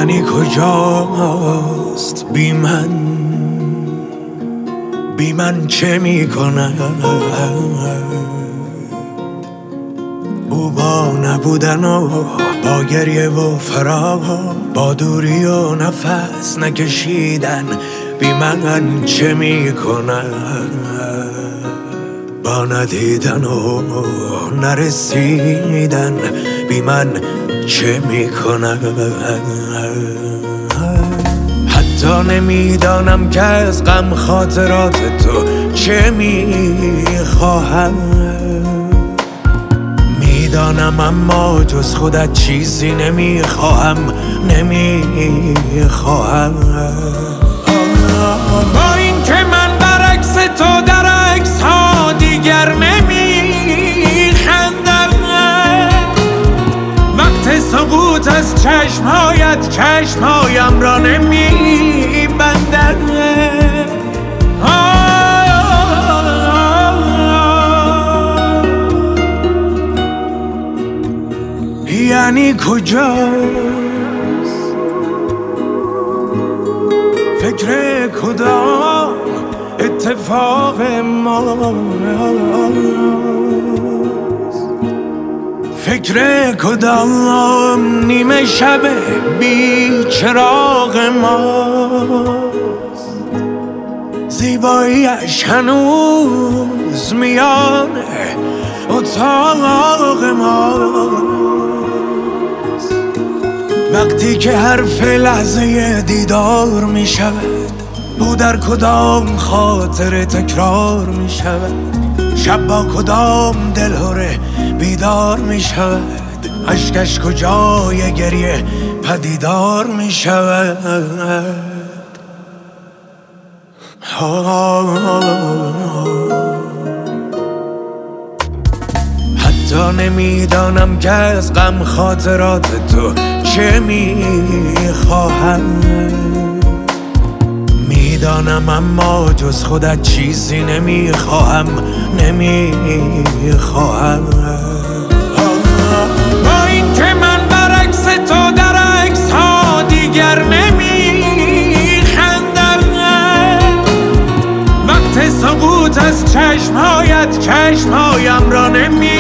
یعنی کجاست بی من چه میکنه؟ او با نبودن و با گریه و فراق، با دوری و نفس نکشیدن بی من چه میکنه؟ با ندیدن و نرسیدن بی من چه میکنه؟ حتی نمیدانم که از غم خاطرات تو چه میخواهم. میدانم اما جز خودت چیزی نمیخواهم. با این که من برعکس تو در عکس ها دیگر نمیخندم، وقت سقوط از چشمهایت چشمهایم را نمیبندم. یعنی کجاست فکر کدام اتفاق ماست؟ فکر کدام نیمه شب بی چراغ ماست؟ زیباییش هنوز میان اتاق ماست. وقتی که حرف لحظه دیدار می شود، او در کدام خاطر تکرار می شود؟ شب با کدام دلهره بیدار می شود؟ اشکش کجای گریه پدیدار می شود؟ حتی نمیدانم که از غم خاطرات تو چه میخواهم. میدانم اما جز خودت چیزی نمیخواهم. با این که من برعکس تو در عکس ها دیگر نمیخندم، وقت سقوط از چشمهایت چشمهایم را